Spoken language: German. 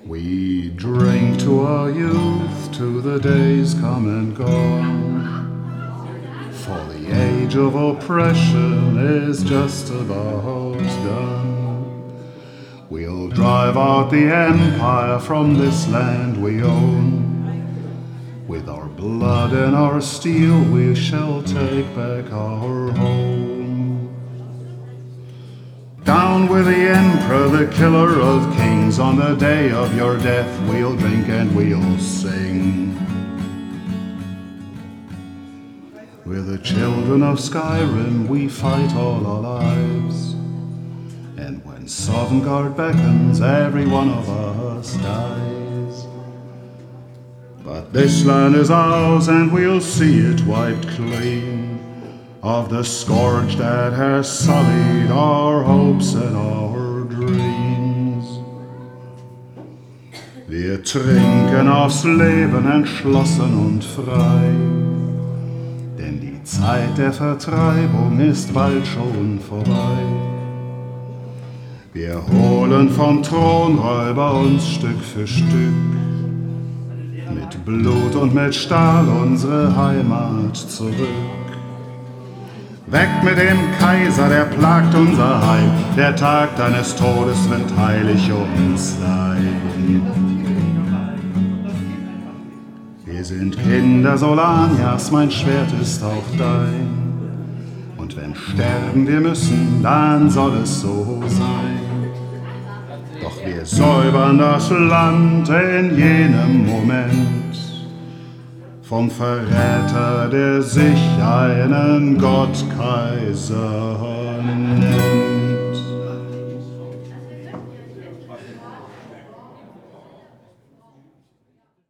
We drink to our youth, to the days come and gone. For the age of oppression is just about done. We'll drive out the empire from this land we own. With our blood and our steel we shall take back our home. Down with the emperor, the killer of kings. On the day of your death we'll drink and we'll sing. We're the children of Skyrim, we fight all our lives. And when Sovngarde beckons, every one of us dies. But this land is ours and we'll see it wiped clean of the scourge that has sullied our hopes and our dreams. Wir trinken aufs Leben entschlossen und frei, denn die Zeit der Vertreibung ist bald schon vorbei. Wir holen vom Thronräuber uns Stück für Stück, mit Blut und mit Stahl unsere Heimat zurück. Weg mit dem Kaiser, der plagt unser Heim. Der Tag deines Todes wird heilig uns sein. Wir sind Kinder Solanias, mein Schwert ist auch dein. Und wenn sterben wir müssen, dann soll es so sein. Doch wir säubern das Land in jenem Moment vom Verräter, der sich einen Gottkaiser